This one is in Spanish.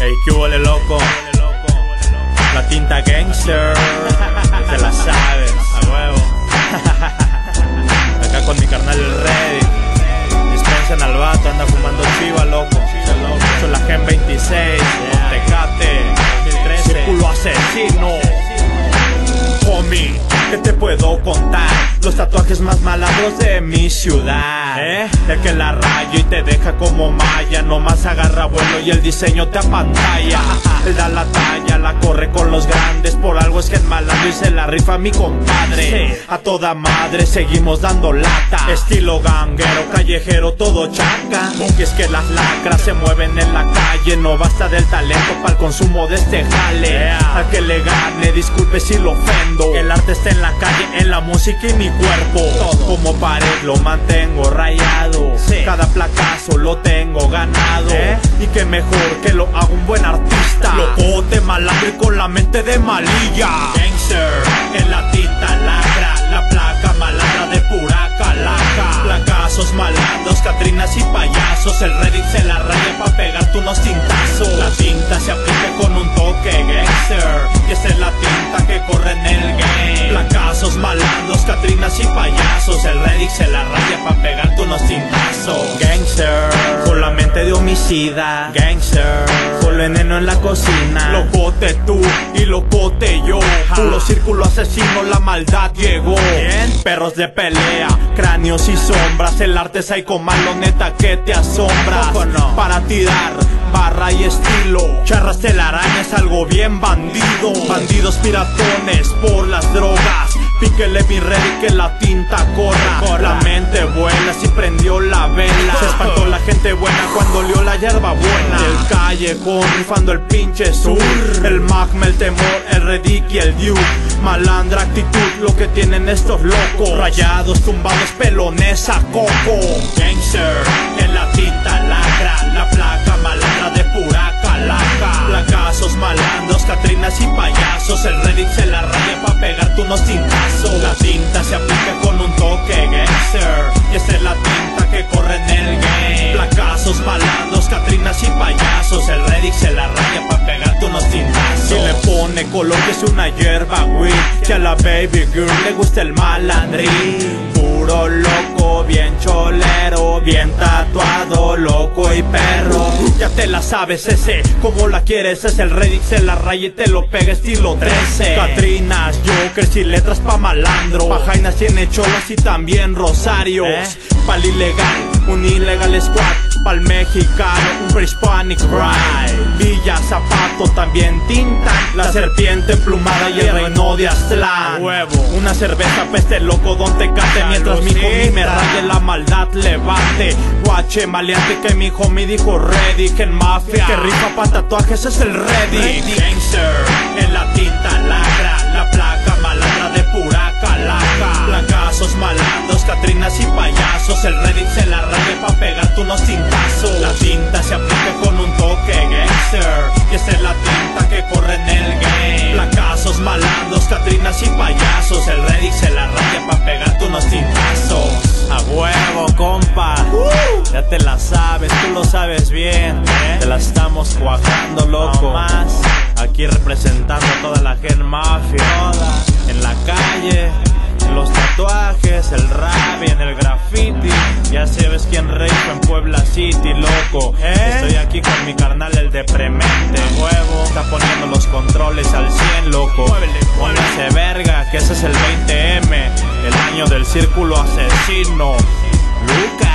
Hey, ¿qué hubo, loco? La tinta gangster, te la sabes, a huevo. Acá con mi carnal el Ready. Dispensen al vato, anda fumando chiva, loco. Soy la Gen 26, Tecate, 2013. Círculo asesino. Homie, ¿qué te puedo contar? Los tatuajes más malandros de mi ciudad, el que la raya y te deja como malla. Nomás agarra vuelo y el diseño te apantalla. Él da la talla, la corre con los grandes. Por algo es que es malandro y se la rifa mi compadre. A toda madre seguimos dando lata. Estilo ganguero, callejero, todo chaca. Y es que las lacras se mueven en la calle. No basta del talento para el consumo de este jale. Al que le gane, disculpe si lo ofendo. El arte está en la calle, en la música y mi cuerpo. Todo. Como pared lo mantengo rayado. Cada placazo lo tengo ganado. Y que mejor que lo haga un buen artista. Locote, malandro y con la mente de malilla. Gangster, en la tinta lacra. La placa malandra de pura calaca. Placazos malandros, catrinas y payasos. El Reddit se la raya pa' pegarte unos tintazos. La tinta se aplica con un toque gangster. Y esa es la tinta que corre en el game. Placazos malandros, catrinas y payasos. El Reddit se la raya pa' pegarte unos tintazos. Gangster, con la mente de homicida. Gangster, con veneno en la cocina. Locote tú y locote yo. Puro círculo asesino, la maldad llegó. Perros de pelea, cráneos y sombras. El arte psycho malo, neta que te asombras. Para tirar barra y estilo. Charras telarañas, algo bien bandido. Bandidos piratones por las drogas. Píquele mi Ready que la tinta corra. La mente vuela si prendió la vela. Se espantó la gente buena cuando olió la hierba buena. El callejón rifando el pinche sur. El magma, el temor, el Ready y el Duke. Malandra actitud, lo que tienen estos locos. Rayados, tumbados, pelones a coco. Gangster, en la tinta lacra. La placa malandra de pura calaca. Placazos malandros, catrinas y payasos. El Reddit se la raya pa' pegarte unos tintazos. La tinta se aplica con un toque gangster. Y esa es la tinta que corre en el game. Placazos malandros, catrinas y payasos. El Reddit se la raya pa' pegarte unos tintazos. Si le pone color que es una hierba weed. Que a la baby girl le gusta el malandrín. Puro loco, bien cholero, bien tatuado, loco y perro. Ya te la sabes ese, como la quieres es el Reddit, se la raya y te lo pega estilo 13. Catrinas, Jokers y letras pa' malandro. Pa' Jainas tiene cholas y también rosarios. Pa'l ilegal, un ilegal squad. Pa'l mexicano, un pre-hispanic ride. Villa, Zapato, también tinta. La serpiente emplumada y el reino de Aztlán. Una cerveza pa' este loco don Tecate. Mientras mi homie me raye la maldad levante. Guache maleante que mi homie dijo Ready. Que en mafia, que rifa pa' tatuajes es el Ready. Gangster, en la tinta lacra. La placa malandra de pura calaca. Placazos malandros, catrinas y payasos. El Reddit se la raya pa' pegarte unos tintazos. La tinta se aplica con un toque gangster. Y esa es la tinta que corre en el game. Placazos malandros, catrinas y payasos. El Reddit se la raya pa' pegarte unos tintazos. A huevo, compa. Ya te la sabes, tú lo sabes bien. Te la estamos cuajando, loco. Más aquí representando a toda la Gen Mafia. En la calle, en los tatuajes, el rap y en el graffiti. Ya sabes quién rifa en Puebla City, loco. Estoy aquí con mi carnal el deprimente. Huevo, está poniendo los controles al 100, loco. Póngase verga, que ese es el 20M, el año del círculo asesino. Lucas.